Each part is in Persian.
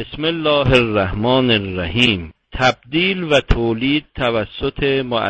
بسم الله الرحمن الرحیم. تبدیل و تولید توسط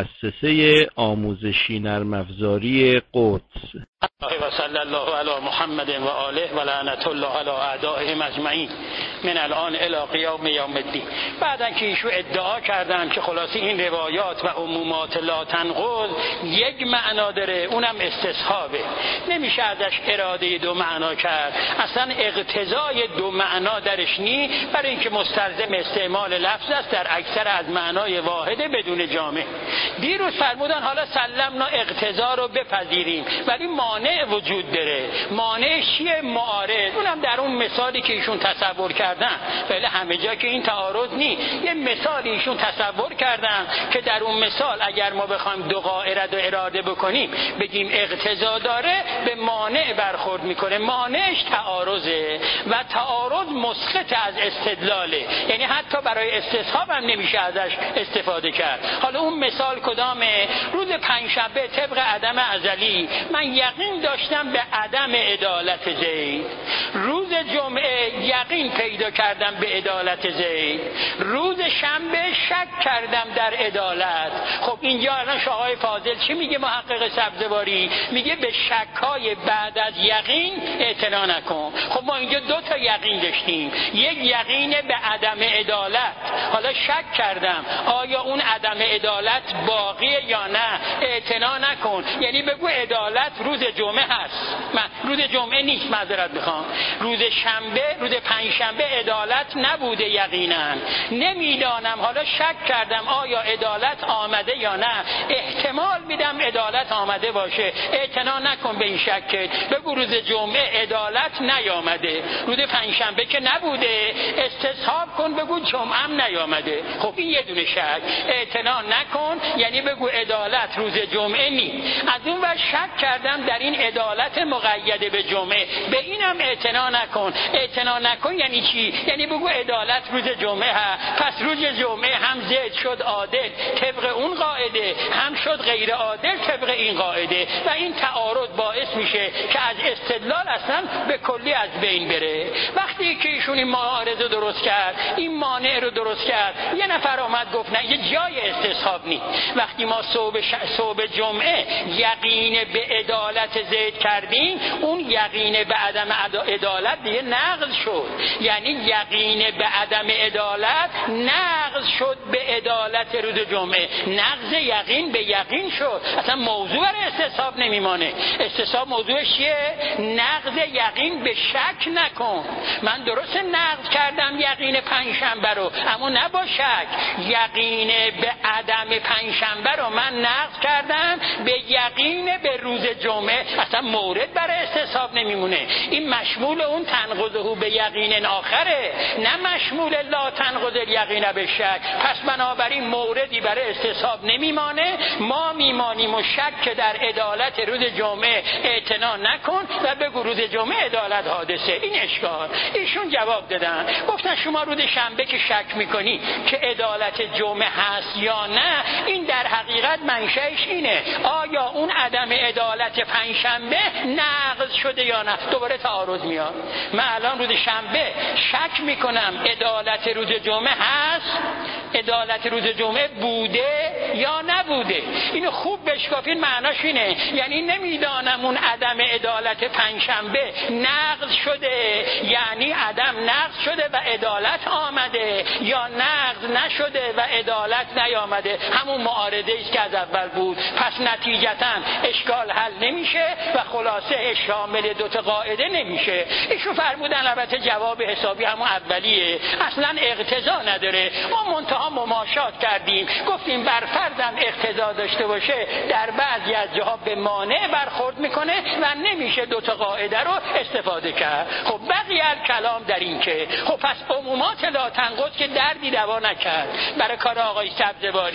مؤسسه آموزشی نرم‌افزاری قدس. و صلی الله علی محمد و آله و لعنت الله علی اعدائهم اجمعین من الان الی قیام یوم الدین. بعدن که ایشون ادعا کردن که خلاصی این روایات و عمومات لا تنقض یک معنا داره، اونم استصحابه، نمیشه ازش اراده دو معنا کرد، اصلا اقتضای دو معنا درش نی، برای اینکه مستلزم استعمال لفظ است در اکثر از معنای واحده بدون جامع. دیروز فرمودن حالا سلمنا اقتضا رو بپذیریم، ولی مانع وجود داره. مانعش چیه؟ معارض. اونم در اون مثالی که ایشون تصور کردن، ولی همه جا که این تعارض نی، یه مثالی ایشون تصور کردن که در اون مثال اگر ما بخوایم دو قاعده رو اراده بکنیم بگیم اقتضا داره، به مانع برخورد میکنه. مانعش تعارضه و تعارض مسقط از استدلاله، یعنی حتی برای استصحاب هم نمیشه ازش استفاده کرد. حالا اون مثال کدامه؟ روز پنجشنبه طبق عدم ازلی من یقین داشتم به عدم عدالت زید، روز جمعه یقین پیدا کردم به عدالت زید، روز شنبه شک کردم در عدالت. خب اینجا الان شاهای فاضل چی میگه محقق سبزواری؟ میگه به شک‌های بعد از یقین اعتنا نکن. خب ما اینجا دو تا یقین داشتیم، یک یقین به عدم عدالت، حالا شک کردم آیا اون عدم عدالت باقیه یا نه، اعتنا نکن، یعنی بگو عدالت روز جمعه هست، من روز جمعه نیست، معذرت میخوام، روز شنبه، روز پنجشنبه عدالت نبوده یقینا، نمیدانم، حالا شک کردم آیا عدالت آمده یا نه، احتمال میدم عدالت آمده باشه، اعتنا نکن به این شکت، بگو روز جمعه عدالت نیامده، روز پنجشنبه که نبوده، استصحاب کن بگو جمعه هم نیامده. خب این یه دونه شک، اعتنا نکن یعنی بگو عدالت روز جمعه نی. از اون ور شک کردم در این عدالت مقیده به جمعه، به اینم اعتنا نکن. اعتنا نکن یعنی چی؟ یعنی بگو عدالت روز جمعه ها، پس روز جمعه هم زید شد عادل طبق اون قاعده، هم شد غیر عادل طبق این قاعده، و این تعارض باعث میشه که از استدلال اصلا به کلی از بین بره. وقتی که ایشون این معارضه درست کرد، این مانع رو درست کرد، یه نفر آمد گفت نه، یه جای استصحاب نیست. وقتی ما صبح جمعه یقین به عدالت زید کردیم، اون یقین به عدم عدالت دیگه نقض شد، یعنی یقین به عدم عدالت نقض شد به عدالت روز جمعه، نقض یقین به یقین شد، اصلا موضوع برای استصحاب نمیمانه. استصحاب موضوعش چیه؟ نقض یقین به شک نکن. من درست نقض کردم یقین پنجشنبه رو، اما نه با شک. یقین به عدم پنجشنبه رو من نقض کردم به یقین به روز جمعه، اصلا مورد برای استصحاب نمیمونه. این مشمول اون تنقضه به یقین آخره، نه مشمول لا تنقض یقین به شک. پس بنابراین موردی برای استصحاب نمیمانه، ما میمانیم و شک در عدالت روز جمعه اعتنا نکن و بگو روز جمعه عدالت حادثه. این اشکال. ایشون جواب دادن، گفتن شما روز شنبه که شک میکنی که عدالت جمعه هست یا نه، این در حقیقت منشأش اینه آیا اون عدم عدالت پنجشنبه نقض شده یا نه. دوباره تعارض میاد. من الان روز شنبه شک میکنم عدالت روز جمعه هست، عدالت روز جمعه بوده یا نبوده. اینو خوب بشکافین، معناش اینه یعنی نمیدانم اون عدم عدالت پنجشنبه نقض شده، یعنی عدم نقض شده و عدالت آمده، یا نقض نشده و عدالت نیامده، همون معارضه است که از اول بود. پس نتیجتاً اشکال حل نمیشه و خلاصه شامل دو تا قاعده نمیشه. ایشون فرمودن البته جواب حسابی همون اولیه، اصلا اقتضا نداره. ما منتها مماشات کردیم، گفتیم بر فرضم اقتضا داشته باشه در بعضی از جاها به مانع برخورد میکنه و نمیشه دو تا قاعده رو استفاده کرد. خب بقیه کلام در این که خب پس عمومات لا تنقض که دردی دوا نکرد برای کار آقای سبزواری،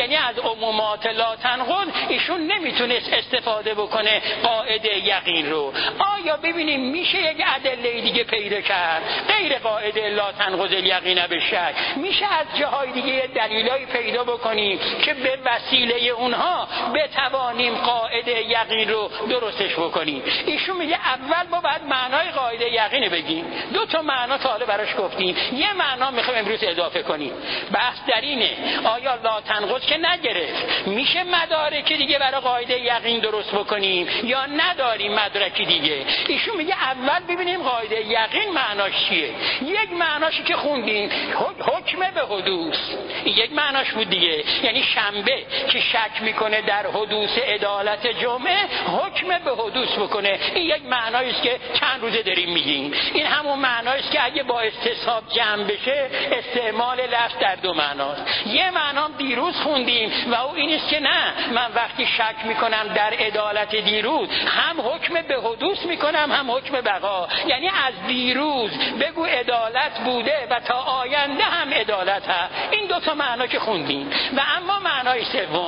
یعنی از عمومات لا تنقض ایشون نمیتونست استفاده بکنه قاعده یقین رو. آیا ببینیم میشه یک ادله دیگه پیدا کرد غیر قاعده لا تنقض الیقین بالشک؟ میشه از جاهای دیگه دلیلایی پیدا بکنیم که به وسیله اونها بتوانیم قاعده یقین رو درستش بکنیم؟ ایشون میگه اول ما باید معنای قاعده یقین بگیم. دو تا معنا تا حالا براش گفتیم، یه معنا میخوایم امروز اضافه کنیم. بحث در اینه آیا لا تنقض که نگرفت میشه مدارک دیگه برای قاعده یقین درست بکنیم یا نداریم مدارکی دیگه؟ ایشون میگه اول ببینیم قاعده یقین معناش چیه. یک معناشی که خوندیم حکم به حدوث، یک معناش بود دیگه، یعنی شنبه که شک میکنه در حدوث عدالت جمعه حکم به حدوث بکنه. این یک معنایی است که چند روزه داریم میگیم. این همون معنایی است که اگه با استصحاب جمع بشه استعمال لفظ در دو معناست. یه معنام دیروز خوندیم و او این است که نه، من وقتی شک میکنم در عدالت دیروز هم حکم به حدوث میکنم هم حکم بقا، یعنی از دیروز بگو عدالت بوده و تا آینده هم عدالت هست. این دو تا معنا که خوندیم. و اما معنای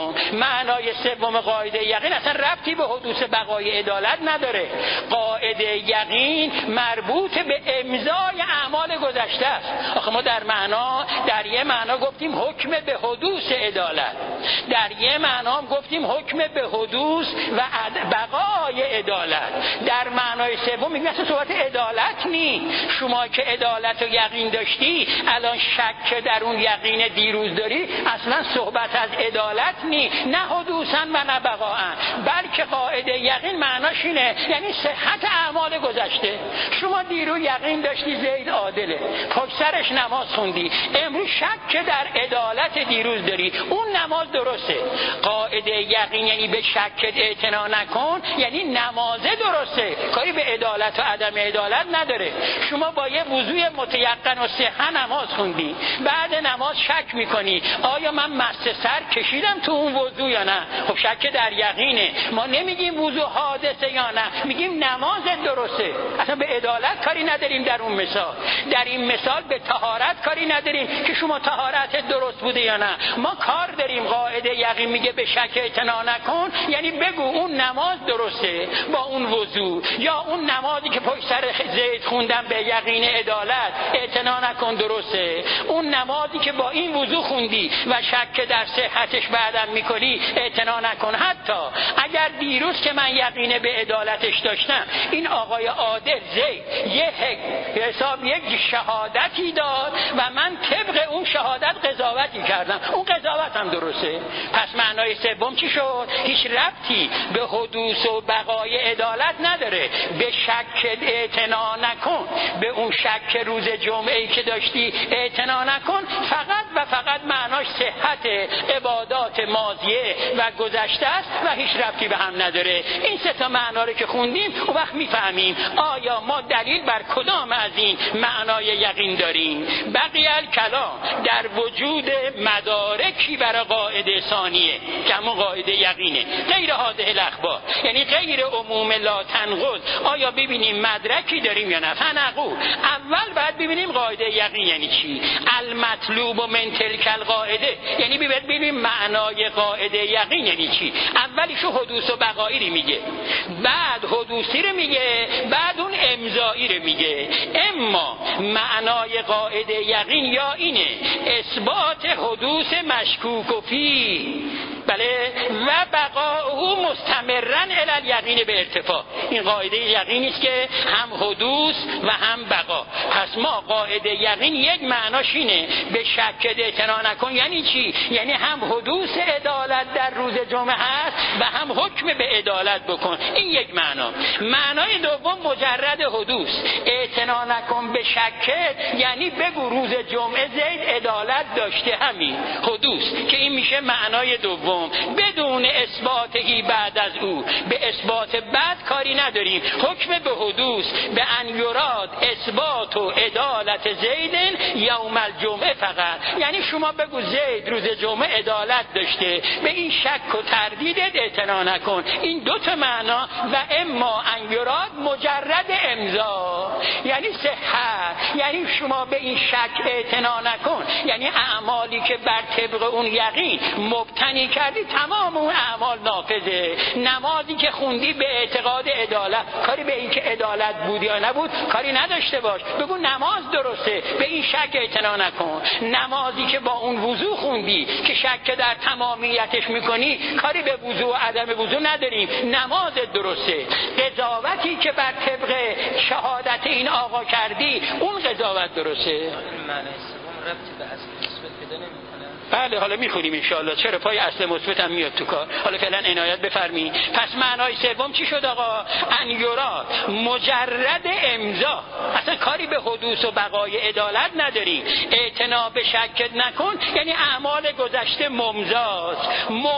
سوم قاعده یقین اصلا ربطی به حدوث بقای عدالت نداره. قاعده یقین مربوط به امضای اعمال گذشته است. آخه ما در یه معنا گفتیم حکم به حدوث عدالت، در یه معنا گفتیم حکم به حدوث و بقای عدالت. در معنای سوم میگیم اصلا صحبت عدالت نی. شما که عدالت و یقین داشتی الان شک در اون یقین دیروز داری، اصلا صحبت از عدالت نی، نه حدوثا و نه بقاء، بلکه قاعده یقین معناش اینه یعنی صحت اعمال گذشته. شما دیروز یقین داشتی زید عادله، پشت سرش نماز خوندی، امروز شک در عدالت دیروز داری، اون نماز درسته. قاعده یقین یعنی به شک اعتنا نکن، یعنی نماز درسته، کاری به عدالت و عدم عدالت نداره. شما با یه وضوء متیقن و صحه نماز خوندی، بعد نماز شک میکنی آیا من مس سر کشیدم تو اون وضوء یا نه؟ خب شک در یقینه. ما نمیگیم وضوء حادثه یا نه، میگیم نماز درسته. اصلا به عدالت کاری نداریم در اون مثال. در این مثال به طهارت کاری نداریم که شما طهارت درست بوده یا نه. ما کار داریم قاعده یقین میگه به شک اعتنا نکن، یعنی بگو اون نماز درسته با اون وضوء، یا اون نمازی که پشت سر زید خوندم به یقین عدالت اعتنا نکن درسته، اون نمازی که با این وضوء خوندی و شک در صحتش بعدم میکنی اعتنا نکن. حتی اگر دیروز که من یقین به عدالتش داشتم این آقای عادل زید یک شهادتی داد و من طبق اون شهادت قضاوتی کردم، اون قضاوت هم درسته. پس معنای سوم چی شد؟ هیچ ربطی به حدوث و بقای عدالت نداره. به شک اعتنا نکن، به اون شک روز جمعه‌ای که داشتی اعتنا نکن. فقط و فقط معناش صحت عبادات ماضیه و گذشته است و هیچ ربطی به هم نداره. این سه تا معنا رو که خوندیم اون وقت میفهمیم آیا ما دلیل بر کدام از این معنای یقین داریم. بقیه الکلام در وجود مدارکی برای قاعده ثانیه که همون قاعده یقینه، غیر هذه الاخبار، یعنی غیر عموم لا تنقض. آیا ببینیم مدرکی داریم یا نه؟ فنقول اول باید ببینیم قاعده یقین یعنی چی. المطلوب من تلک القاعده، یعنی ببینیم معنای قاعده یقین یعنی چی. اولیش حدوث و بقایی رو میگه، بعد حدوثی رو میگه، بعد اون امضایی رو میگه. اما معنای قاعده یقین یا اینه اثبات حدوث مشکوک و فی، بله، و بقاءه مستمرن الی الیقین به ارتفاع. این قاعده یقینی است که هم حدوث و هم بقا. پس ما قاعده یقین یک معناش اینه به شک اعتنا نکن. یعنی چی؟ یعنی هم حدوث عدالت در روز جمعه هست و هم حکم به عدالت بکن. این یک معنا. معنای دوم مجرد حدوث، اعتنا نکن به شک، یعنی بگو روز جمعه زید عدالت داشته، همین حدوث، که این میشه معنای دوم. سوم بدون اثباتی بعد از او، به اثبات بعد کاری نداریم. حکم به حدوث به ان یراد اثبات و عدالت زید یوم الجمعه فقط، یعنی شما بگو زید روز جمعه عدالت داشته، به این شک و تردیدت اعتنا نکن. این دو تا معنا. و اما ان یراد مجرد امضا، یعنی صحت، یعنی شما به این شک اعتنا نکن، یعنی اعمالی که بر طبق اون یقین مبتنی کردی تمام اون اعمال نافذه. نمازی که خوندی به اعتقاد عدالت، کاری به این که عدالت بود یا نبود کاری نداشته باش، بگو نماز درسته، به این شک اعتنا نکن. نمازی که با اون وضو خوندی که شک در تمامیتش میکنی، کاری به وضو و عدم وضو نداریم، نماز درسته. قضاوتی که بر طبق شهادت این آقا کردی، اون قضاوت درسته. بله حالا میخونیم انشاءالله، چرا پای اصل مثبت هم میاد تو کار. حالا فعلا عنایت بفرمی. پس معنای سوم چی شد آقا؟ ان یراد مجرد امضا، اصلا کاری به حدوث و بقای عدالت نداری، اعتنا به شک نکن، یعنی اعمال گذشته ممضاست.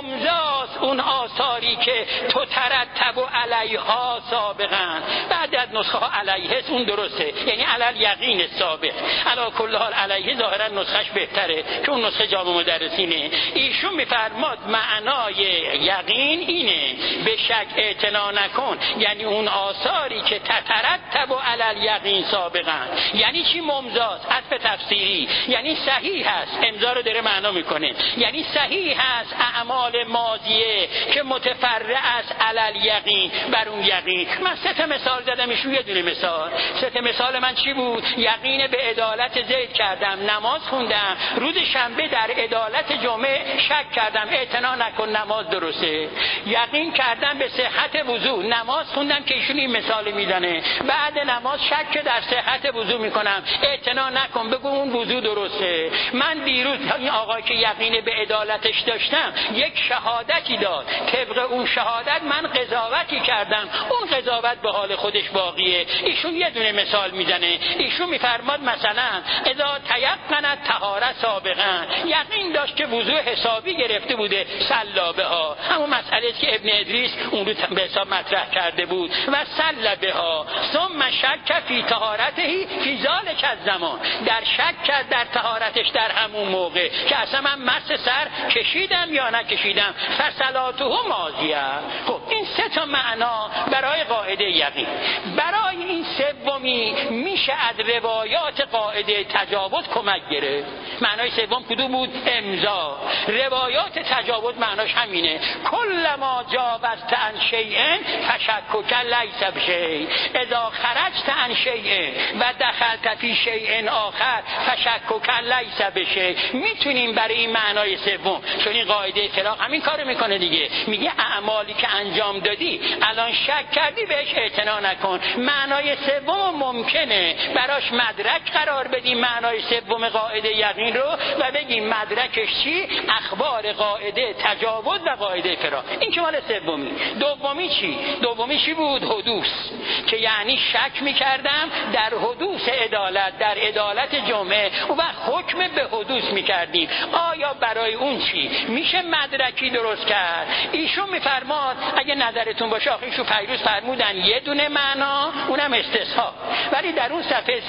ممضاست اون آثاری که تو ترتب علیها سابقا، بعد از نسخه ها علیه اون درسته، یعنی علل یقین سابق. علی کل حال علیه ظاهرا نسخش بهتره که اون نسخه جامع مدرسینه. ایشون میفرماد معنای یقین اینه، به شک اعتنا نکن، یعنی اون آثاری که تترتب علی الیقین سابقا. یعنی چی ممضاست؟ عطف تفسیری، یعنی صحیح هست. امضا رو داره معنا میکنه، یعنی صحیح هست اعمال ماضیه که متفرع است علی الیقین، بر اون یقین. من سه تا مثال زدم، ایشون یه دونه مثال. سه تا مثال من چی بود؟ یقین به عدالت زید کردم، نماز خوندم، روز شنبه در عدالت جمعه شک کردم، اعتنا نکن، نماز درسته. یقین کردم به صحت وضو، نماز خوندم که ایشون این مثال میزنه، بعد نماز شک در صحت وضو میکنم، اعتنا نکن، بگو اون وضو درسته. من دیروز این آقای که یقین به عدالتش داشتم یک شهادتی داد، طبق اون شهادت من قضاوتی کردم، اون قضاوت به حال خودش باقیه. ایشون یه دونه مثال میزنه، ایشون میفرماد مثلا اذا تیقنت طهارت سابقا، یقین داشت که وضو حسابی گرفته بوده، صلی بها، همون مسئله که ابن ادریس اون رو به حساب مطرح کرده بود، و صلی بها ثم شک فی طهارته فی ذلک الزمان، در شک کرد در طهارتش در همون موقع که اصلا من مس سر کشیدم یا نکشیدم، فصلاته ماضیه. خب این سه تا معنا برای قاعده یقین. برای این سومی میشه از روایات قاعده تجاوز کمک گرفت. معنای سوم کدوم بود؟ امضا. روایات تجاوز معناش همینه، کل ما جاوزت عن شیء فشکک لیس بشیء، اذا خرجت عن شیء و دخلت فی شیء آخر فشکک لیس بشیء. میتونیم برای این معنای سوم، چون این قاعده فراق همین کارو میکنه دیگه، میگه اعمالی که انجام دادی الان شک کردی بهش اعتنا نکن. معنای سوم ممکنه براش مدرک قرار بدیم معنای سوم قاعده یقین رو و بگیم مدرکش چی؟ اخبار قاعده تجاوز و قاعده فراق. این که مال سومی. دومی چی؟ دومی چی بود؟ حدوث، که یعنی شک میکردم در حدوث عدالت، در عدالت جمعه، و حکم به حدوث میکردیم. آیا برای اون چی میشه مدرکی درست کرد؟ ایشون میفرماد اگه نظرتون باشه، آخه ایشون فیروز فرمودن یه دونه معنا، اونم استثناء، ولی در اون صفحه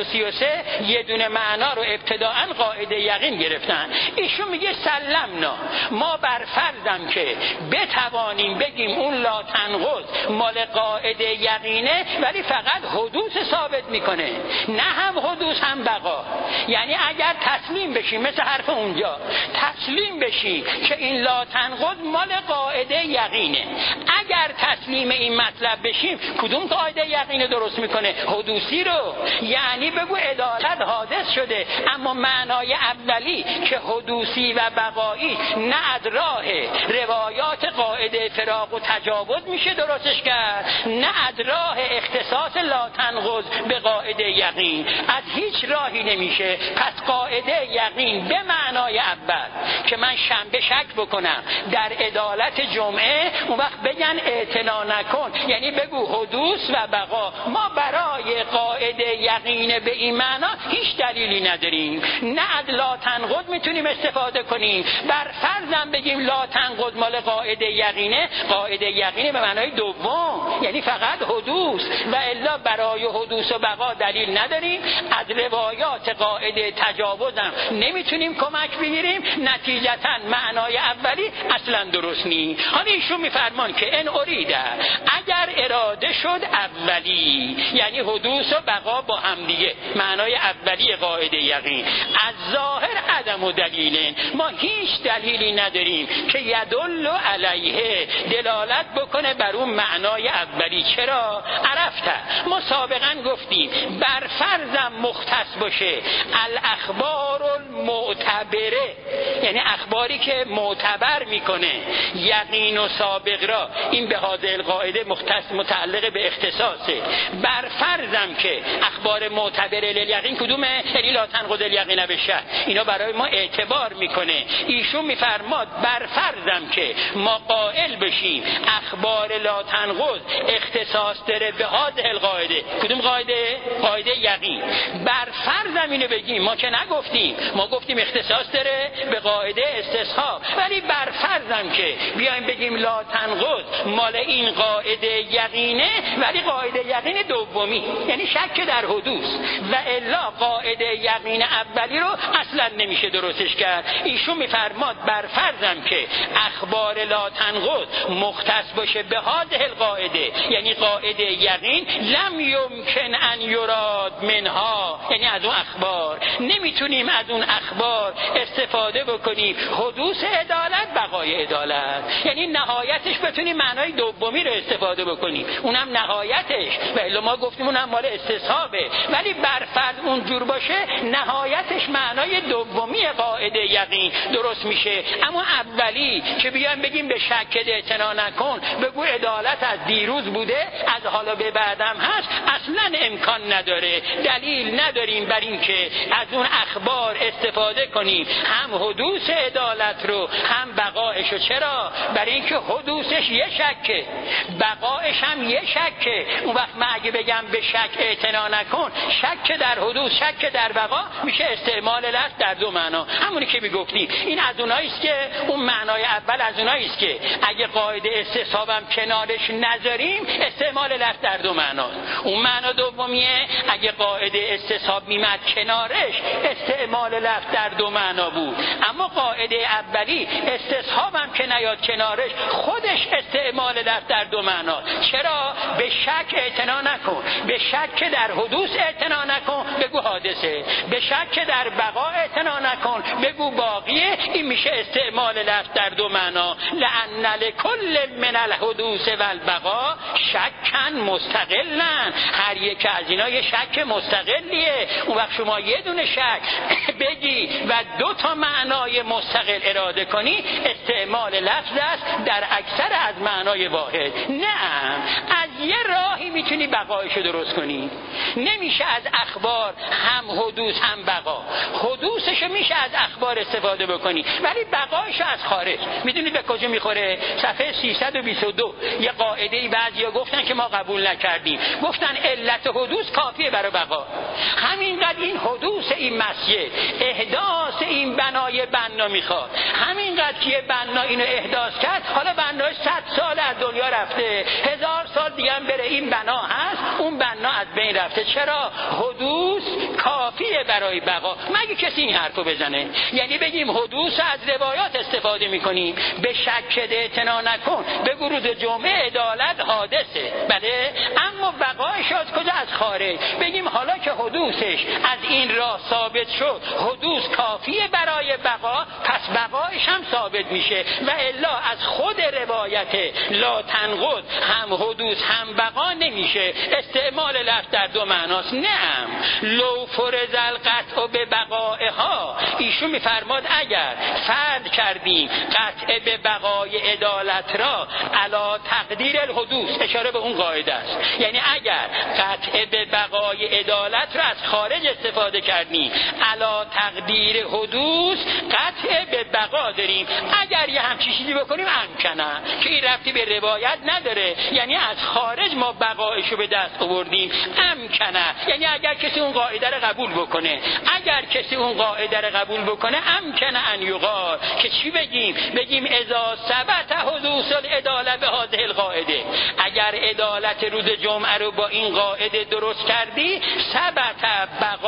333 یه دونه معنا رو ابتداءً قاعده یقین گرفتن. ایشون میگه سلمنا، ما بر فرضم که بتوانیم بگیم اون لا تنقض مال قاعده یقینه، ولی فقط حدوث ثابت میکنه، نه هم حدوث هم بقا. یعنی اگر تسلیم بشیم، مثل حرف اونجا تسلیم بشیم که این لا تنقض مال قاعده یقینه، اگر تسلیم این مطلب بشیم کدوم قاعده یقینه درست میکنه؟ حدوثی رو. یعنی بگو عدالت حادث شده، اما معنای اولی که حدوثی و بقایی نه از راه روایات قاعده فراق و تجاوز میشه درستش کرد، نه از راه اختصاص لا تنقض به قاعده یقین از هیچ راهی نمیشه. پس قاعده یقین به معنای اول که من شنبه شک بکنم در عدالت جمعه، اون وقت بگن اعتنا نکن، یعنی بگو حدوث و بقا. ما برای قاعده یقین به این معنا هیچ دلیلی نداریم، نه از لا تنقض میتونیم استفاده کنیم. بر فرضم بگیم لا تنقض مال قاعده یقینه، قاعده یقینه به معنای دوم، یعنی فقط حدوث، و الا برای حدوث و بقا دلیل نداریم. از روایات قاعده تجاوزم نمیتونیم کمک بگیریم. نتیجتا معنای اولی اصلا درست نیست. حالا ایشون میفرمان که ان اریده، اگر اراده شد اولی، یعنی حدوث و بقا با هم دیگه، معنای اولی قاعده یقین، از ظاهر عدم و دلیل، ما هیچ دلیلی نداریم که یدل علیه دلالت بکنه بر اون معنای اولی. چرا؟ عرفته، ما سابقا گفتیم بر فرضم مختص باشه الاخبار المعتبره، یعنی اخباری که معتبر میکنه یقین و سابق را، این به حاضر القاعده مختص متعلق به اختصاصه. بر فرضم که اخبار معتبره لیقین کدومه؟ یعنی لا تنقض الیقین بشه، اینا برای ما اعتبار میکنه. ایشون میفرماد بر فرضم که ما قائل بشیم اخبار لا تنقض اختصاص داره به حاضر القاعده. کدوم قاعده؟ قاعده یقین. بر فرضم اینو بگیم، ما که نگفتیم، ما گفتیم اختصاص داره به قاعده استصحاب، ولی بر فرضم که بیایم بگیم لا تنقض مال این قاعده یقینه، ولی قاعده یقین دومی، یعنی شک در حدوث، و الا قاعده یقین اولی رو اصلا نمیشه درستش کرد. ایشون میفرماد بر فرضم که اخبار لا تنقض مختص باشه به هذه القاعده، یعنی قاعده یقین، لم یمکن ان یراد منها، یعنی از اون اخبار نمیتونیم از اون اخبار استفاده بکنیم حدوث عدالت بقای عدالت، یعنی نهایتش بتونیم معنای دومی رو استفاده بکنیم، اونم نهایتش، و الا ما گفتیم اونم مال استصحابه، ولی بر فرض اونجور باشه نهایتش معنای دومی قاعده یقین درست میشه. اما اولی که بیایم بگیم به شک اعتنا نکن، بگو عدالت از دیروز بوده از حالا به بعدم هست، اصلا امکان نداره، دلیل نداریم بر این که از اون اخبار استفاده کنیم هم حدوث عدالت رو هم بقایشو. چرا؟ برای اینکه حدوثش یه شکه، بقایش هم یه شکه. اون وقت من اگه بگم به شک اعتنا نکن، شک در حدوث شک در بقا، میشه استعمال لفظ در دو معنا، همونی که میگفتیم. این از اوناییست که اون معنای اول از اوناییست که اگه قاعده استصحابم کنارش نذاریم استعمال لفظ در دو معنا. اون معنا دومیه اگه قاعده استصحاب میمد کنارش استعمال لفظ در دو معنا بود. اما قاعده اولی استصحابم که نیاد کنارش خودش استعمال لفظ در دو معنا. چرا؟ به شک اعتنا نکن، به شک در حدوث اعتنا نکن بگو حادثه، به شک در بقا اعتنا نکن بگو باقیه. این میشه استعمال لفظ در دو معنا. لأن لکل من الحدوث والبقا شکن مستقلن، هر یک از اینا یه شک مستقلیه. اون وقت شما یه دونه شک بگی و دو تا معنای مستقل اراده کنی استعمال لفظ است در اکثر از معنای واحد. نه، از یه راهی میتونی بقایشو درست کنی. نمیشه از اخبار هم حدوث هم بقا. حدوثشو میشه از اخبار استفاده بکنی ولی بقایشو از خارج. میدونید به کجا میخوره؟ صفحه 322 یه قاعده‌ای بعضیا گفتن که ما قبول نکردیم، گفتن علت حدوث کافیه برای بقا. همینقدر این حدوث این مسجد، احداث این بنای بنا میخواد، همینقدر که بنا اینو احداث کرد، حالا بناش 100 سال از دنیا رفته، 1000 سال دیگه هم بره این بنا هست، اون بنا از بین رفته. چرا؟ حدوث کافیه برای بقا. مگه کسی این حرفو بزنه؟ یعنی بگیم حدوث از روایات استفاده میکنیم، به شک اعتنا نکن بگو روز جمعه عدالت حادثه، بله، اما بقایش از کجا؟ از خارج. بگیم حالا که حدوثش از این راه ثابت شد، حدوث کافیه برای بقا، پس بقایش هم ثابت میشه، و الا از خود روایت لا تنقض هم حدوث هم بقا نمیشه، استعمال لفظ در دو معناست. نه، لو فرض القطع به بقائها، ایشون میفرماد اگر فرض کردیم قطع به بقای عدالت را علی تقدیر الحدوث، اشاره به اون قاعده است، یعنی اگر قطع به بقای عدالت را از خارج استفاده کردیم علی تقدیر حدوث قطع به بقا داریم، اگر یه همچین چیزی بکنیم امکنه که این ربطی به روایت نداره، یعنی از خارج ما بقایشو به دست آوردیم، امکنه یعنی اگر کسی اون قاعده رو قبول بکنه، اگر کسی اون قاعده رو قبول بکنه امکنه ان یقال که چی بگیم اذا ثبت حدوث العداله به هذه القاعده، اگر عدالت روز جمعه رو با این قاعده درست کردی ثبت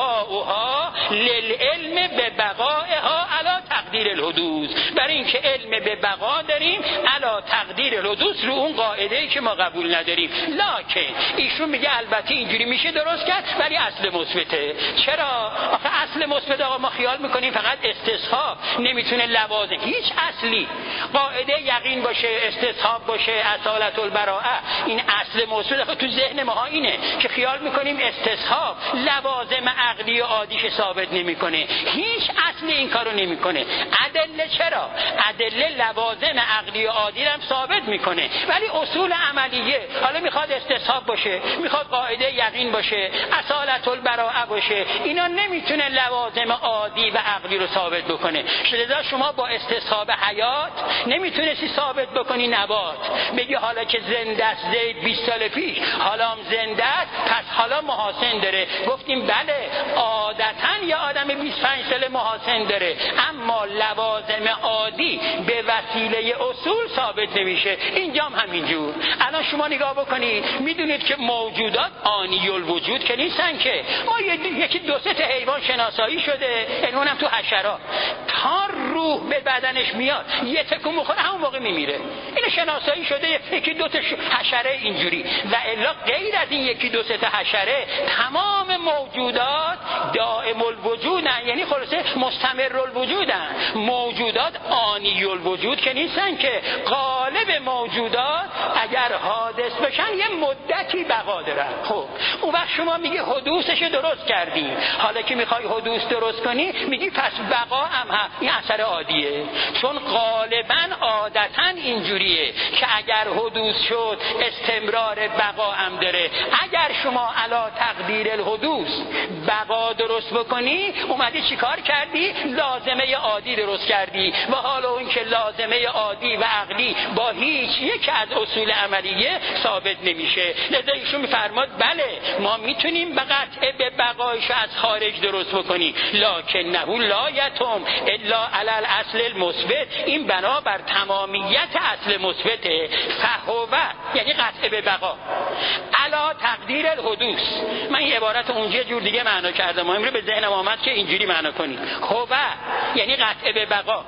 بقاؤها للعلم به بقائها علی تقدیر الحدوث، برای اینکه علم به بقا داریم علی تقدیر الحدوث رو اون قاعده‌ای که ما قبول نداریم. لکن ایشون میگه البته اینجوری میشه درست کرد ولی اصل مثبته. چرا؟ آخه اصل مثبت آقا ما خیال میکنیم فقط استصحاب، نمیتونه لوازم، هیچ اصلی قاعده یقین باشه، استصحاب باشه، اصالت البراءه، این اصل مثبت تو ذهن ما اینه که خیال میکنیم استصحاب لوازم عقلی و عادیش ثابت نمیکنه، هیچ اصل این کارو نمیکنه. ادله چرا؟ ادله لوازم عقلی و عادی هم ثابت میکنه ولی اصول عملیه، حالا میخواد استصحاب باشه، میخواد قاعده یقین باشه، اصالت البراءه باشه، اینا نمیتونه لوازم عادی و عقلی رو ثابت بکنه. لذا شما با استصحاب حیات نمیتونستی ثابت بکنی نبات، بگی حالا که زنده است زید 20 سال پیش حالا هم زنده است پس حالا محاسن داره. گفتیم بله عادتاً یه آدم 25 سال محاسن داره، اما لوازم عادی به وسیله اصول ثابت نمیشه. اینجا هم همینجور. الان شما نگاه بکنید میدونید که موجودات آنی الوجود که نیستن، که ما یکی دو سه تا حیوان شناسایی شده، اونم تو حشرات، تا روح به بدنش میاد یه تکون بخوره همون موقع میمیره، این شناسایی شده یکی دو تا حشره اینجوری. و الا غیر از این یکی دو سه تا حشره تمام موجودات دائم الوجودن، یعنی خلاصه مستمر الوجودن. موجودات آنی الوجود که نیستن، که غالب موجودات اگر حادث بشن یه مدتی بقا دارن. خب اون وقت شما میگی حدوثش درست کردیم، حالا که میخوای حدوث درست کنی میگی پس بقا هم این اثر عادیه، چون غالبا عادتا اینجوریه که اگر حدوث شد استمرار بقا هم داره. اگر شما علا تقدیر الحدوث بقا درست بکنی اومدی چیکار کردی؟ لازمه عادی درست کردی، و حالا اون که لازمه عادی و عقلی با هیچ یک از اصول عملیه ثابت نمیشه. لذا ایشون میفرماد بله ما میتونیم به قطع به بقایش از خارج درست بکنیم، لکنه لا یتم الا علی الاصل المثبت، این بنابر تمامیت اصل مثبته. فهو یعنی قطع به بقا علی تقدیر الحدوث. من این عبارت اونجا جور دیگه معنا کردم، امروز به ذهنم آمد که اینجوری معنا کنید. هو یعنی قطع به بقا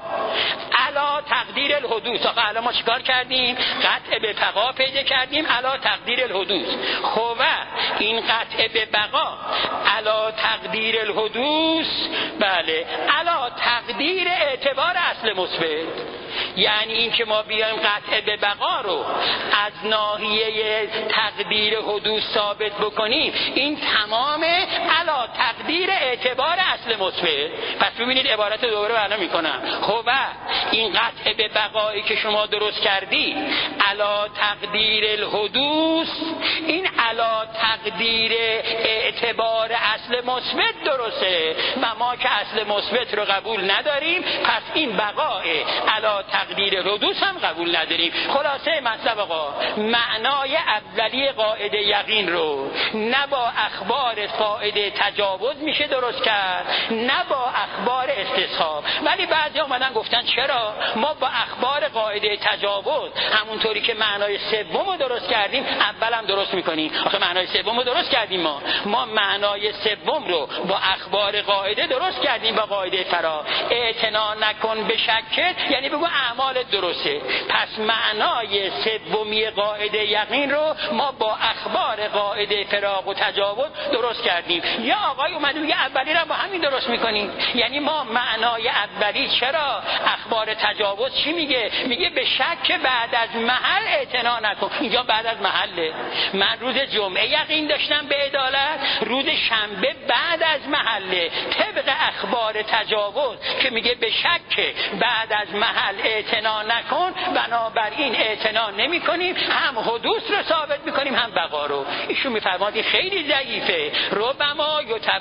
علی تقدیر الحدوث. آقا الان ما چیکار کردیم؟ قطع به بقا پیدا کردیم علی تقدیر الحدوث. هو این قطع به بقا علی تقدیر الحدوث، بله علی تقدیر اعتبار اصل مثبت، یعنی این که ما بیایم قطع به بقا رو از ناحیه تقدیر حدوث ثابت بکنیم، این تمام علا تقدیر اعتبار اصل مثبت. پس ببینید عبارت دوباره معنا میکنم. خب این قطع به بقایی که شما درست کردی علا تقدیر الحدوث، این علا تقدیر اعتبار اصل مثبت درسته و ما که اصل مثبت رو قبول نداریم، پس این بقای علا تقدیر حدوث هم قبول نداریم. خلاصه مطلب آقا، معنای اولی قاعده یقین رو نه با اخبار قاعده تجاوز میشه درست کرد، نه با اخبار استصحاب. ولی بعضی اومدن گفتن چرا ما با اخبار قاعده تجاوز همونطوری که معنای سوم رو درست کردیم اولم درست میکنیم؟ آخه معنای سوم رو درست کردیم، ما معنای سوم رو با اخبار قاعده درست کردیم. با قاعده فرا اعتنا نکن به شکت، یعنی بگو اعمال درسته. پس معنای سومی قاعده یقین رو ما با اخبار قاعده فراق و تجاوز درست کردیم. یا آقای اومد میگه اولی رو با همین درست میکنیم، یعنی ما معنای اولی. چرا؟ اخبار تجاوز چی میگه؟ میگه به شک بعد از محل اعتنا نکن. اینجا بعد از محله. من روز جمعه یقین داشتم به عدالت، روز شنبه بعد از محله. طبق اخبار تجاوز که میگه به شک بعد از محل اعتنا نکن، بنابراین اعتنا نمی کنیم، هم حدوث رو ثابت میکنیم هم بقا رو. ایشون میفرماد خیلی ضعیفه. ربما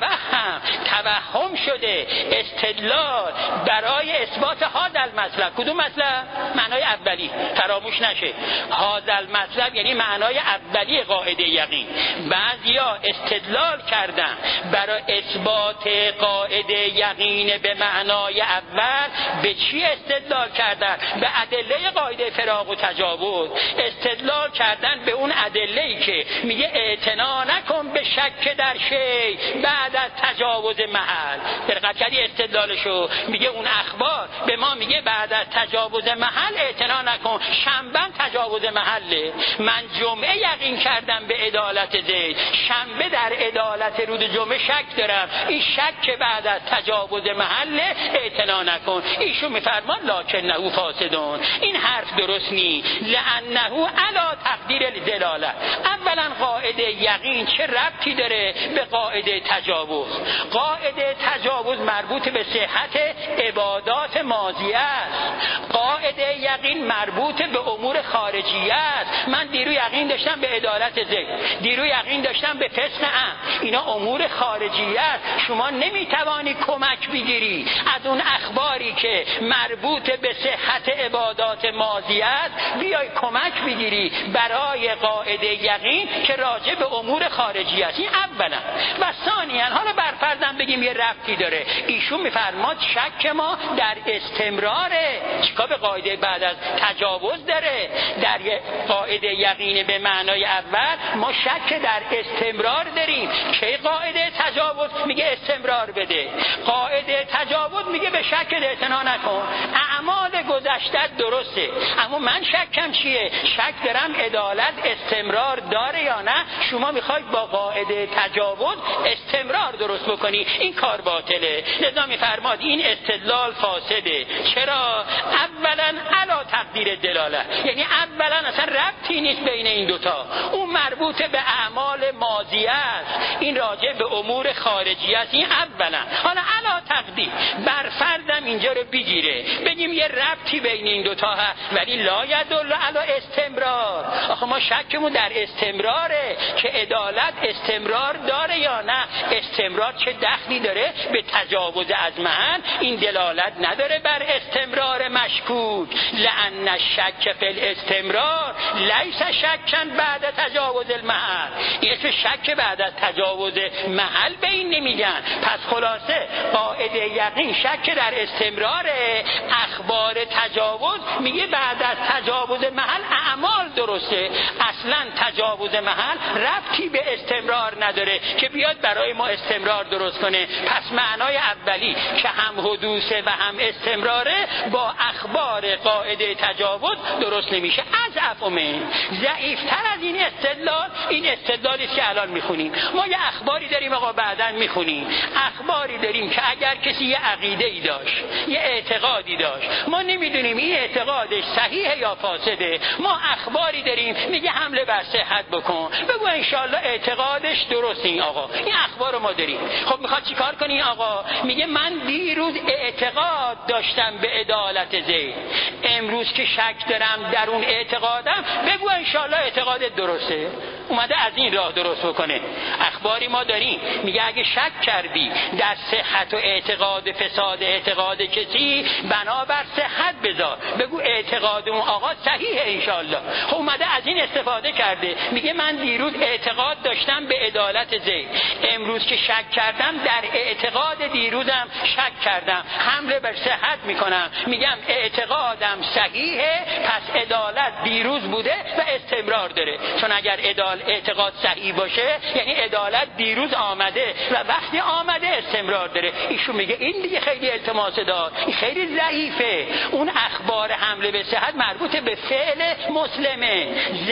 توهم شده استدلال برای اثبات هذا المطلب. کدوم مطلب؟ معنای اولی، فراموش نشه. هذا المطلب یعنی معنای اولی قاعده یقین. بعضیا استدلال کردن برای اثبات قاعده یقین به معنای اول. به چی استدلال کردن؟ به ادله قاعده فراق و تجاوز. استدلال کردن به اون ادله‌ای که میگه اعتنا نکن به شک در شی بعد از تجاوز محل. دقت کردی استدلالشو؟ میگه اون اخبار به ما میگه بعد از تجاوز محل اعتنا نکن. شنبه تجاوز محله. من جمعه یقین کردم به عدالت زید، شنبه در عدالت روز جمعه شک دارم. این شک بعد از تجاوز محله اعتنا نکن. ایشون میفرمان لکنه فاسدون. این حرف درست نی. لانه علی تقدیر الدلاله. اولا قاعده یقین چه ربطی داره به قاعده تجاوز؟ قاعده تجاوز مربوط به صحت عبادات ماضیه است. قاعده یقین مربوط به امور خارجیه است. من دیرو یقین داشتم به عدالت زید، دیرو یقین داشتم به فسق ام. اینا امور خارجیه است. شما نمیتوانی کمک بگیری از اون اخباری که مربوط به صحت عبادات ماضیه است، بیای کمک بگیری برای قاعده یقین که راجع به امور خارجی است. این اولا. و ثانیاً حالا برفرضم بگیم یه ربطی داره. ایشون میفرماد شک ما در استمراره. چیکار به قاعده بعد از تجاوز داره؟ در قاعده یقین به معنای اول ما شک در استمرار داریم. که قاعده تجاوز میگه استمرار بده، قاعده تجاوز میگه به شک اعتنا نکن. اعمال گذشته درسته، اما من شکم چیه؟ شک دارم عدالت استمرار داره یا نه. شما میخواید با قاعده تجاوز استمرار درست بکنی، این کار باطله. لذا میفرماد این استدلال فاسده. چرا؟ اولا علی تقدیر دلاله، یعنی اولا اصلا ربطی نیست بین این دوتا. اون مربوط به اعمال ماضیه است، این راجع به امور خارجی است. این اولا. حالا علی تقدیر برفردم اینجا رو بگیره، بگیم یه ربطی بین این دوتا هست، ولی لا یدل علی استمرار. آخه ما شکمون در استمراره که عدالت استمرار داره یا نه. استمرار چه دخلی داره به تجاوز از محل؟ این دلالت نداره بر استمرار مشکوک. لأن الشک فی الاستمرار لیس شکن بعد تجاوز المحل. این اسم شک بعد از تجاوز محل به این نمیگن. پس خلاصه قاعده یقین شک در استمراره. اخبار تجاوز میگه بعد از تجاوز محل اعمال درسته. اصلا تجاوز محل ربطی به استمرار نداره که بیاد برای ما استمرار درست کنه. پس معنای اولی که هم حدوثه و هم استمراره با اخبار قاعده تجاوز درست نمیشه. از افهمه ضعیفتر از این استدلال، این استدلالی که الان میخونیم. ما یه اخباری داریم آقا بعداً میخونیم. اخباری داریم که اگر کسی یه عقیده‌ای داشت، یه اعتقادی داشت، ما نمیدونیم این اعتقادش صحیحه یا فاسده. ما اخباری داریم میگه حمله بر صحت بکن، بگو انشالله اعتقادش درسته. این آقا این اخبار رو ما داریم. خب میخواد چیکار کنی آقا؟ میگه من دیروز اعتقاد داشتم به عدالت زید، امروز که شک دارم در اون اعتقادم، بگو انشالله اعتقادت درسته. اومده از این راه درست بکنه. اخباری ما داریم میگه اگه شک کردی در صحت و اعتقاد فساد اعتقاد کسی، بنابر صحت بذار، بگو اعتقاد اون آقا صحیحه انشالله. خب اومده از این استفاده کرده، میگه من دیروز اعتقاد داشتم به عدالت زید، امروز که شک کردم در اعتقاد دیروزم شک کردم، حمله بر صحت میکنم، میگم اعتقادم صحیحه، پس عدالت دیروز بوده و استمرار داره. چون اگر اعتقاد صحیح باشه یعنی عدالت دیروز آمده و وقتی آمده استمرار داره. ایشون میگه این دیگه خیلی التماس دار، این خیلی ضعیفه. اون اخبار حمله به صحت مربوط به فعل مسلمه. زعم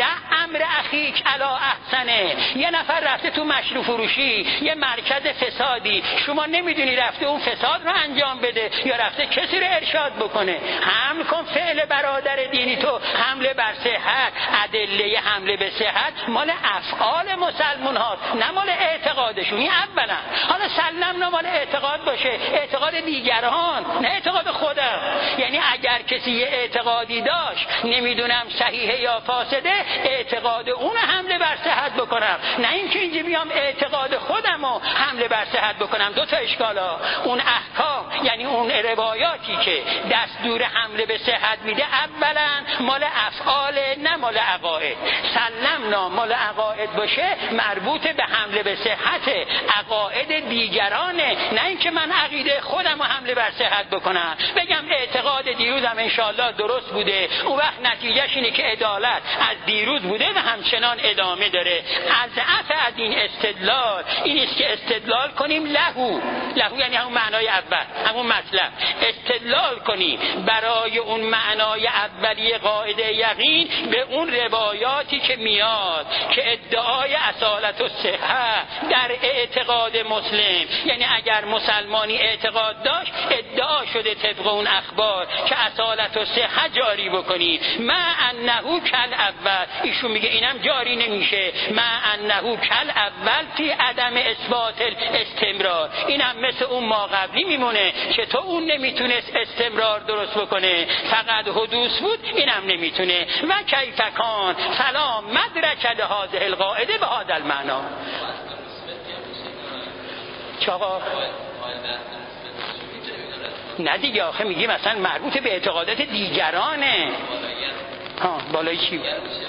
امر اخیک علی احسنه. یه نفر رفته تو مشروب فروشی، یه مرکز فسادی، شما نمیدونی رفته اون فساد رو انجام بده یا رفته کسی رو ارشاد بکنه. حمل کن فعل برادر دینی تو، حمله بر صحت، ادله حمله به صحت مال افعال مسلمان هاست نه مال اعتقادشون. این اولا. حالا سلمنا مال اعتقاد باشه، اعتقاد دیگران نه اعتقاد خودم. یعنی اگر کسی یه اعتقادی داشت نمیدونم صحیحه یا فاسده، اعتقاد اون حمله بر صحت بکنم، نه اینکه اینجا بیام اعتقاد خودم رو حمله بر صحت بکنم. دو تا اشکالا. اون احکام یعنی اون روایاتی که دستور حمله به صحت میده اولا مال افعال نه مال عقاید. سلمنا مال عقاید باشه مربوط به حمله به صحت عقاید دیگرانه، نه اینکه من عقیده خودم رو حمله بر صحت بکنم بگم اعتقاد دیروزم انشالله درست بوده، اون وقت نتیجهش اینه که عدالت از دیروز بوده و همچنان ادامه داره. از این استدلال این است که استدلال کنیم لهو یعنی همون معنای اول، همون مطلب استدلال کنیم برای اون معنای اولیه قاعده یقین به اون روایاتی که میاد که ادعای اصالت و صحت در اعتقاد مسلم، یعنی اگر مسلمانی اعتقاد داشت ادعا شده طبق اون اخبار که اصالت و صحت جاری بکنی. ما انه کل اول، ایشون میگه اینم جاری نمیشه. ما انه کل اول فی عدم اثبات استمرار، اینم مثل اون ما قبلی میمونه که تو اون نمیتونست استمرار درست بکنه، فقط حدوث بود، اینم نمیتونه. و کیفکان سلام مدرک لهذه القاعده به هذا المعنی. چاقا نه دیگه، آخه میگی مثلا مربوط به اعتقادات دیگرانه. بالای چی؟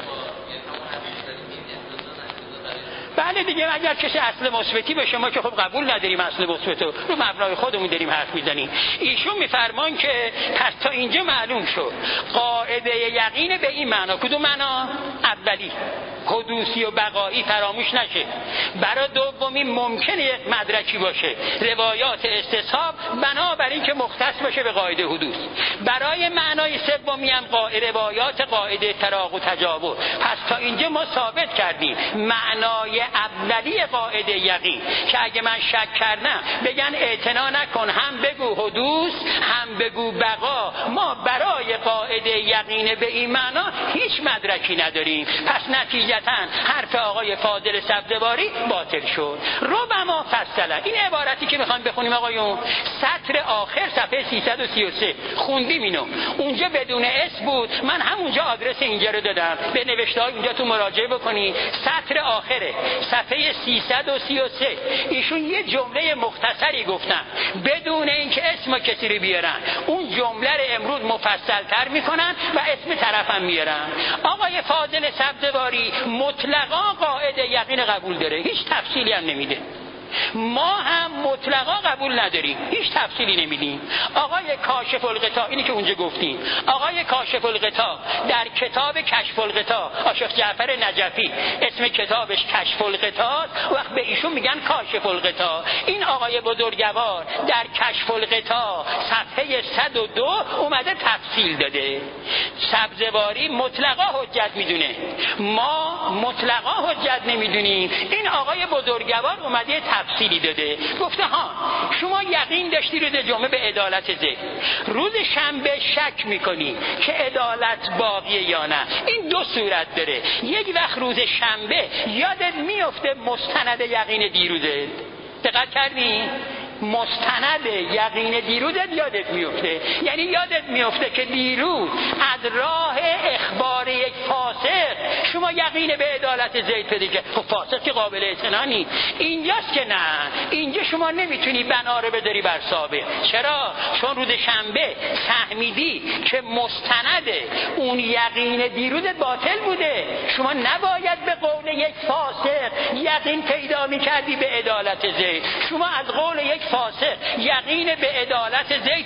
بله دیگه، اگر کسی اصل مثبتی به شما که خب قبول نداریم اصل مثبت رو مبنای خودمون داریم حرف میزنیم. ایشون میفرمان که پس تا اینجا معلوم شد قاعده یقین به این معنا. کدوم معنا؟ اولی حدوثی و بقایی فراموش نشه. برای دومی ممکنه یک مدرکی باشه روایات استصحاب بنابراین که مختص باشه به قاعده حدوث. برای معنای سومی هم روایات قاعده تراق و تجاور. پس تا اینجا ما ثابت کردیم معنای اولی قاعده یقین که اگه من شک کردم بگن اعتنا نکن، هم بگو حدوث هم بگو بقا. ما برای قاعده یقین به این معنا هیچ مدرکی نداریم. پس نتیجتا حرف آقای فاضل سبزواری باطل شد. ربما فصلا، این عبارتی که میخوایم بخونیم آقایون، سطر آخر صفحه 333 خوندیم اینو، اونجا بدون اسم بود، من همونجا آدرس اینجا رو دادم به نوشته‌های اونجا تو مراجعه بکنی. سطر آخره صفحه 333 ایشون یه جمله مختصری گفتن بدون اینکه اسم کسی رو بیارن. اون جمله رو امروز مفصل‌تر میکنن و اسم طرفم میارن. آقای فاضل سبزواری مطلقا قاعده یقین قبول داره، هیچ تفصیلی هم نمیده. ما هم مطلقا قبول نداریم، هیچ تفصیلی نمیدیم. آقای کاشف الغطا، اینی که اونجا گفتیم، آقای کاشف الغطا در کتاب کشف الغطا، آشق جعفر نجفی اسم کتابش کشف الغطا، وقت به ایشون میگن کاشف الغطا. این آقای بزرگوار در کشف الغطا صفحه 102 اومده تفصیل داده. سبزواری مطلقا حجت میدونه، ما مطلقا حجت نمیدونیم. این آقای بزرگوار اومده تفصیلی داده، گفته ها شما یقین داشتی روز جمعه به عدالت ذهن، روز شنبه شک میکنی که عدالت باقیه یا نه. این دو صورت داره. یک وقت روز شنبه یادت میفته مستند یقین دیروزه، دقت کردی؟ مستند یقین دیروزت یادت میفته، یعنی یادت میفته که دیروز از راه اخبار یک فاسق شما یقین به عدالت زید پیدا کرد. خب فاسق که قابل اعتنا نیست. اینجاست که نه، اینجا شما نمیتونی بنا رو بذاری بر ثابت. چرا؟ چون روز شنبه فهمیدی که مستند اون یقین دیروزت باطل بوده. شما نباید به قول یک فاسق یقین پیدا میکردی به عدالت زید. شما از قول یک فاسق یقین به عدالت زید پیدا کردی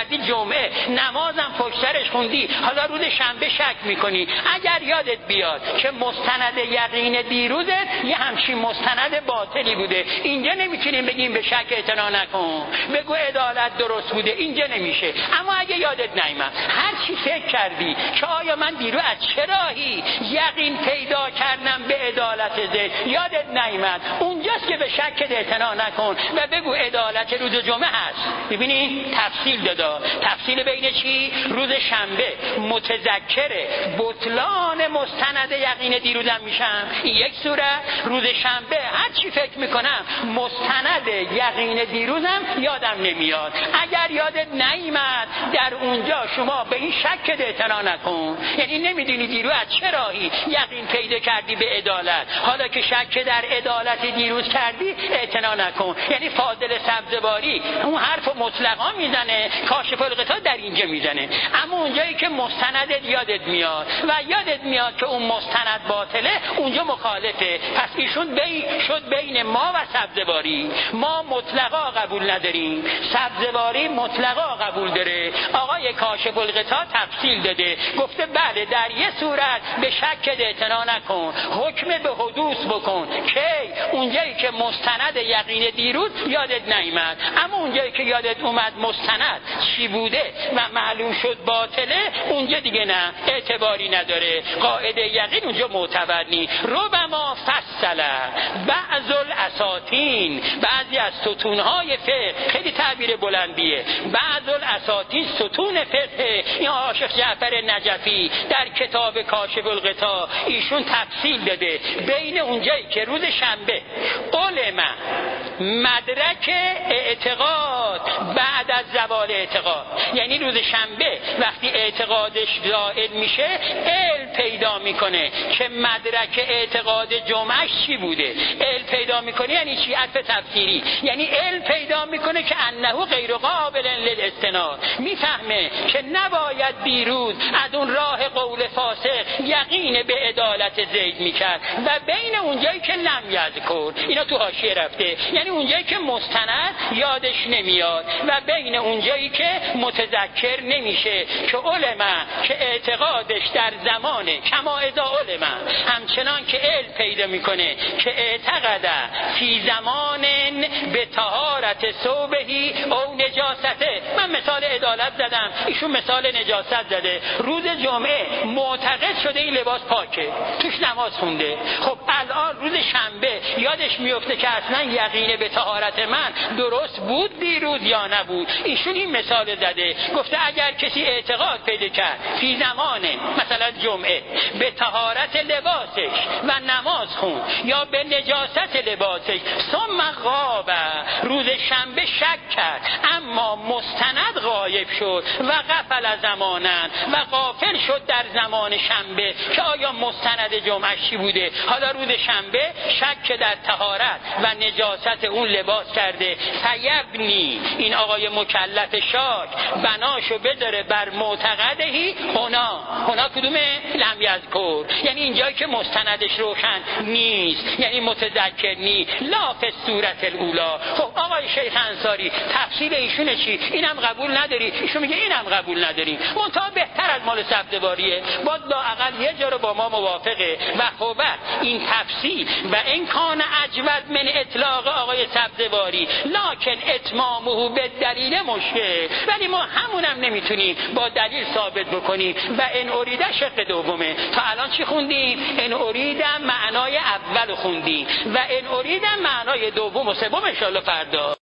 کردی جمعه، نمازم پشت سرش خوندی، حالا روز شنبه شک میکنی. اگر یادت بیاد که مستند یقین دیروزت یه همچین مستند باطلی بوده، اینجا نمیتونیم بگیم به شک اعتنا نکن، بگو عدالت درست بوده، اینجا نمیشه. اما اگه یادت نیامد هر چی فکر کردی که آیا من دیروز از چه راهی یقین پیدا کردم به عدالت زید، یادت نیامد، اونجاست که به شک اعتنا نکن و بگو عدالت روز جمعه هست. ببینی تفصیل دادا، تفصیل بین چی؟ روز شنبه متذکر بطلان مستند یقین دیروزم میشم، این یک صورت. روز شنبه هر چی فکر میکنم مستند یقین دیروزم یادم نمیاد. اگر یادت نیامد در اونجا شما به این شک اعتنا نکن، یعنی نمیدونی دیروز از چه راهی یقین پیدا کردی به عدالت، حالا که شک در عدالت دیروز کردی اعتنا نکن. یعنی فاضل سبزواری اون حرف مطلقا میزنه، کاشف الغطا در اینجا میزنه، اما اونجایی که مستندت یادت میاد و یادت میاد که اون مستند باطله، اونجا مخالفه. پس ایشون شد بین ما و سبزواری. ما مطلقا قبول نداریم، سبزواری مطلقا قبول داره. آقای کاشف الغطا تفصیل داده، گفته بله در یه صورت به شک اعتنا نکن، حکم به حدوث بکن که اونجایی که مستند یقین دیروز یادت نیامد، اما اونجایی که یادت اومد مستند چی بوده و معلوم شد باطله، اونجا دیگه نه، اعتباری نداره، قاعده یقین اونجا معتبر نی. ربما فصل بعض الاساطین، بعضی از ستونهای فقه، خیلی تعبیر بلندیه، بعض الاساطین ستون فقه. این عاشق جعفر نجفی در کتاب کاشف الغطا ایشون تفصیل داده بین اونجایی که روز شنبه علم مدرک اعتقاد بعد از زوال اعتقاد، یعنی روز شنبه وقتی اعتقادش زائل میشه علم پیدا میکنه که مدرک اعتقاد جمعش چی بوده. علم پیدا میکنه یعنی چی؟ عطف تفسیری، یعنی علم پیدا میکنه که انه غیر قابل للاستناد، میفهمه که نباید دیروز از اون راه قول فاسق یقین به عدالت زید میکرد و بین اونجایی که لم یذکر، اینا تو حاشیه رفته، یعنی اونجایی که مستند یادش نمیاد و بین اونجایی که متذکر نمیشه که علمه که اعتقادش در زمانه کما اذا علمه، همچنان که علم پیدا میکنه که اعتقد فی زمان به طهارت ثوبهی او نجاسته. من مثال عدالت زدم، ایشون مثال نجاست زده. روز جمعه معتقد شده این لباس پاکه، توش نماز خونده، خب الان روز شنبه یادش میفته که اصلا یقین به طهارت من درست بود دیروز یا نبود. ایشون این مثال زده، گفته اگر کسی اعتقاد پیدا کرد فی زمان مثلا جمعه به طهارت لباسش و نماز خون یا به نجاست لباسش، ثم غاب، روز شنبه شک کرد اما مستند غایب شد و غفل زمانن و غافل شد در زمان شنبه که آیا مستند جمعه چی بوده. حالا روز شنبه شک در طهارت و نجاست اون لباس کرده، فیبنی، این آقای مکلف شاک بناشو بذاره بر معتقدهی هنا کدومه؟ لم یذکر، یعنی اینجایی که مستندش روشن نیست، یعنی متذکر نیست، لا فی صورت الاولا. خب آقای شیخ انصاری تفصیل ایشونه چی؟ اینم قبول نداری؟ ایشون میگه اینم قبول نداریم، منتها بهتر از مال سبزواریه، باز لااقل یه جا رو با ما موافقه و خب این تفصیل و این کان اجود من اطلاق آقای سبزواری لکن اتمامه به دلیل مشکل، ولی ما همونم نمیتونیم با دلیل ثابت بکنیم. و ان اریده شق دومه، تا الان چی خوندیم؟ ان اریده معنای اول خوندیم و ان اریده معنای دوم و سوم ان شاء الله فردا.